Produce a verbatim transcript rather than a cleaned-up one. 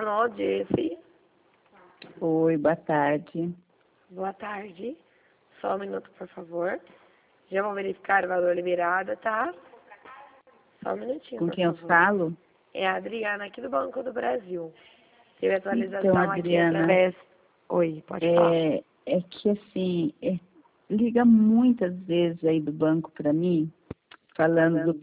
Alô, Jessie. Oi, boa tarde. Boa tarde. Só um minuto, por favor. Já vou verificar o valor liberado, tá? Só um minutinho, Com por quem eu favor. falo? É a Adriana, aqui do Banco do Brasil. Teve atualização Então, aqui Adriana, através... Oi, pode falar. é, é que assim, é, liga muitas vezes aí do banco para mim, falando do